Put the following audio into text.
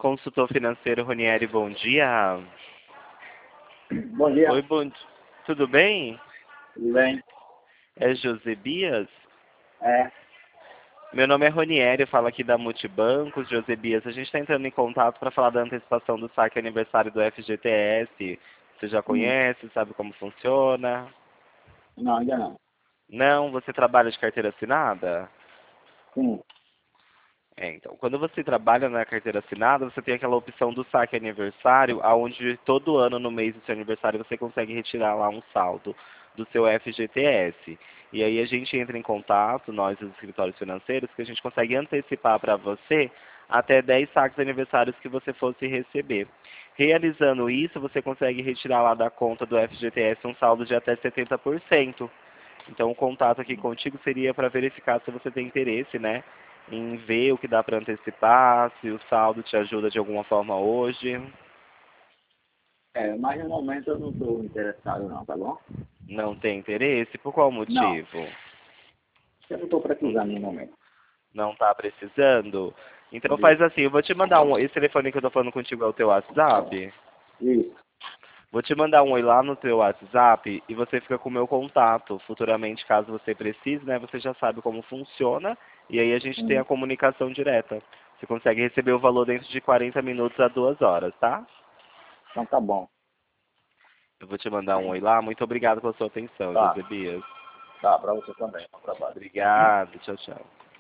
Consultor financeiro Ronieri, bom dia. Bom dia, Oi, tudo bem? tudo bem? É Josebias? É, Meu nome é Ronieri, eu falo aqui da Multibancos, Josebias. A gente está entrando em contato para falar da antecipação do saque aniversário do FGTS. Você já hum, conhece, sabe como funciona? não, ainda não. Não, você trabalha de carteira assinada? Sim, Então, quando você trabalha na carteira assinada, você tem aquela opção do saque aniversário, aonde todo ano no mês do seu aniversário você consegue retirar lá um saldo do seu FGTS. E aí a gente entra em contato, nós os escritórios financeiros, que a gente consegue antecipar para você até 10 saques aniversários que você fosse receber. Realizando isso, você consegue retirar lá da conta do FGTS um saldo de até 70%. Então, o contato aqui contigo seria para verificar se você tem interesse, né, em ver o que dá para antecipar, se o saldo te ajuda de alguma forma hoje. mas no momento eu não estou interessado não, tá bom? Não tem interesse? Por qual Não, motivo? eu não estou Hum, precisando no momento. Não está precisando? Então Isso, faz assim, eu vou te mandar esse telefone que eu estou falando contigo é o teu WhatsApp? isso, Vou te mandar um oi lá no teu WhatsApp e você fica com o meu contato. Futuramente, caso você precise, né, você já sabe como funciona e aí a gente tem hum, a comunicação direta. Você consegue receber o valor dentro de 40 minutos a 2 horas, tá? então tá bom. Eu vou te mandar um oi lá. Muito obrigado pela sua atenção, Tá, Josebias. tá, para você também, bom trabalho. Obrigado. Tchau, tchau.